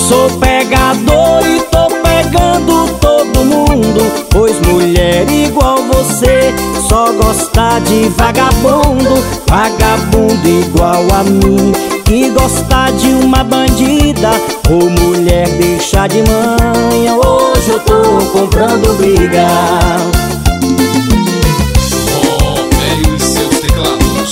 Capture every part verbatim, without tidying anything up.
Sou pegador e tô pegando todo mundo, pois mulher igual você só gosta de vagabundo. Vagabundo igual a mim, que gosta de uma bandida. Ô mulher, deixa de manha, hoje eu tô comprando briga. Romério e seus teclados.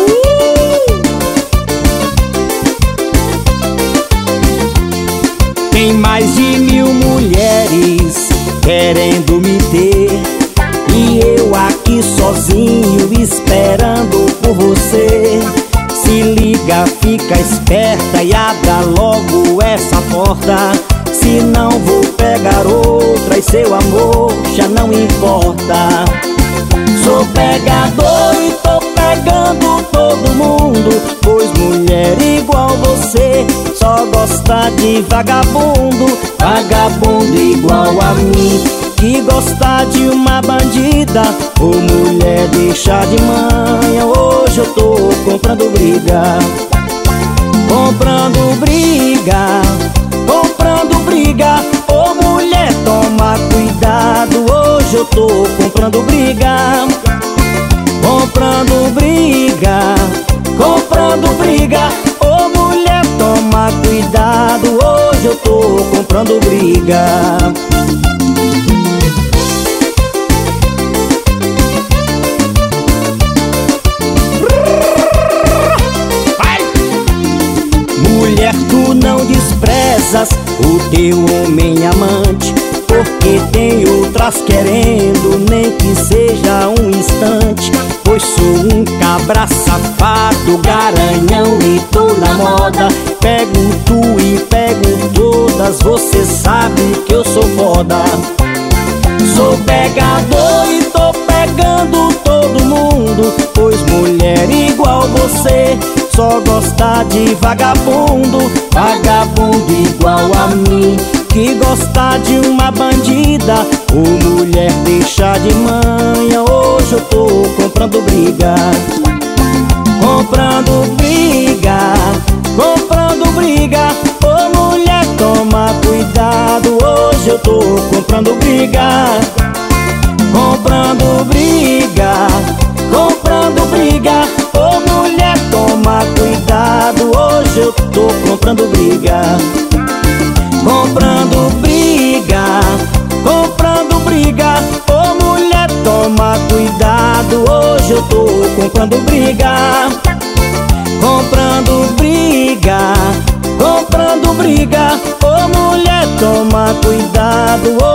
Tem mais de mil mulheres querendo me ter, e eu aqui sozinho esperando por você. Se liga, fica esperta e abra logo essa porta, senão vou pegar outra e seu amor já não importa. Sou pegador e tô pegando todo mundo, pois mulher igual você só gosta de vagabundo. Vagabundo igual a mim, que gosta de uma bandida. Ô mulher, deixa de manha, hoje eu tô comprando briga. Comprando briga, comprando briga. Ô mulher, toma cuidado, hoje eu tô comprando briga. Comprando briga, comprando briga. Ô mulher, toma cuidado, hoje eu tô comprando briga. Mulher, tu não desprezas o teu homem amante, porque tem outras querendo, nem que seja um instante. Pois sou um cabra safado, garanhão e tô na moda. Pego tu e pego todas, você sabe que eu sou foda. Sou pegador e tô pegando todo mundo, pois mulher igual você só gosta de vagabundo. Vagabundo igual a mim, que gosta de uma bandida. Ô mulher, deixa de manha, hoje eu tô comprando briga. Comprando briga, comprando briga. Ô mulher, toma cuidado, hoje eu tô comprando briga. Comprando briga, comprando briga. Ô mulher, toma cuidado, hoje eu tô comprando briga. Comprando briga, comprando briga. Ô mulher, toma cuidado, hoje eu tô comprando briga. Comprando briga, comprando briga. Ô mulher, toma cuidado,